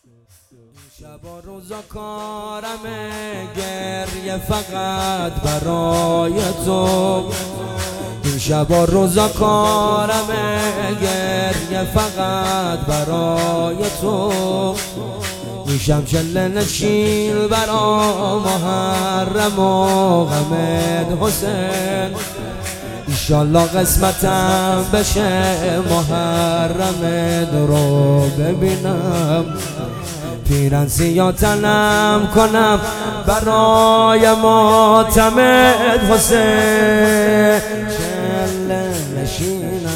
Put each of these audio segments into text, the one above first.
شب و روزا کارمه گریه فقط برای تو. این شب و روزا کارمه گریه فقط برای تو. میشم چله نشین برا محرم و غمت حسین. ایشالله قسمتم بشه محرمت رو ببینم. پیرن سیاه تنم کنم برای ماتمت حسین. چله نشینم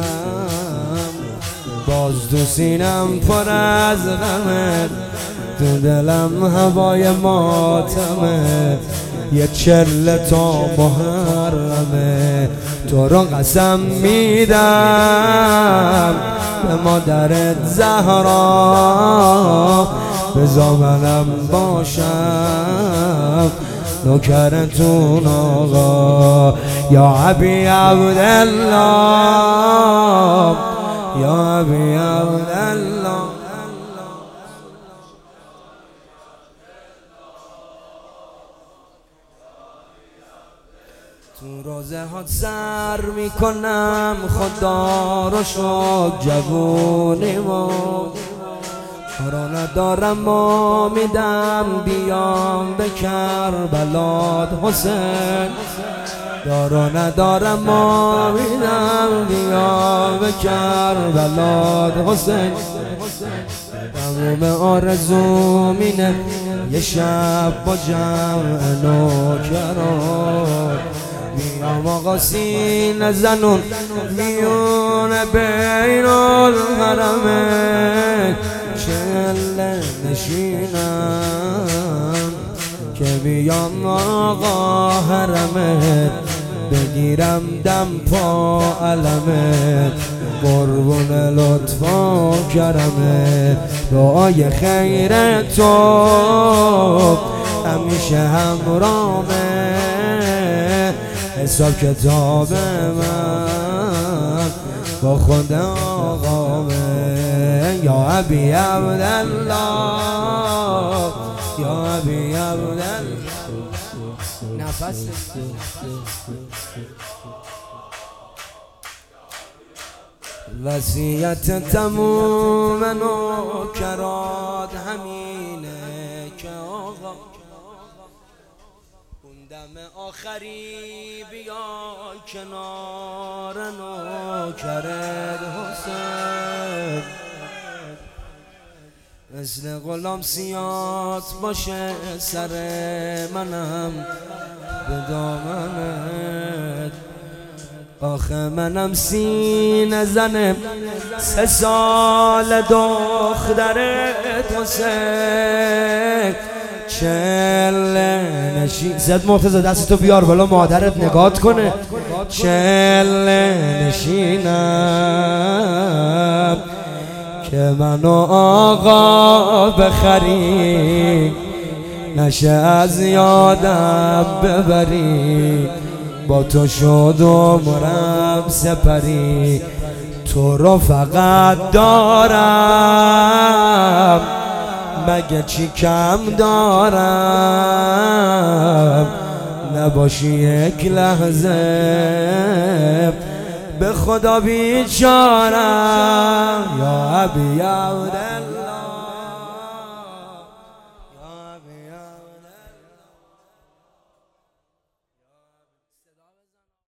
باز تو سینم پر از غمت، تو دلم هوای ماتمت. یه چله تا محرمه تو رو قسم میدم به مادرت زهرا. بذار منم باشم نوکرتون آقا. یا ابی عبدالله یا ابی عبدالله. تو روزه ها سر میکنم خدا رو شکر جوونیمو. کارا ندارم و میدم بیام به کربلات حسین. دارا ندارم و میدم بیام به کربلات حسین. تموم آرزوم اینه یه شب با جمع نوکران بیام آقا سینه زنون میونه بین الحرمین. چله نشینم که بیام آقا حرمت، بگیرم دم پا علمت. قربون لطف و کرمت، دعای خیر تو همیشه همراهمه. حساب کتاب من با خود آقامه. یا ابی عبدالله یا ابی عبدالله. نفس وصیت تموم نوکرات همینه که آقا اون دم آخری بیا کنار نوکرت حسین. مثل غلام سیات باشه سر منم به دامنت. آخه منم سینه زنم 3 سال دخترت حسین. چله نشین زد مرتضی دستتو بیار بالا مادرت نگات کنه. چله نشینم که منو آقا بخری، نشه از یادم ببری. با تو شد عمرم سپری، تو رو فقط دارم مگه چی کم دارم. نباشی یک لحظه به خدا بیچارم. یا ابی عبدالله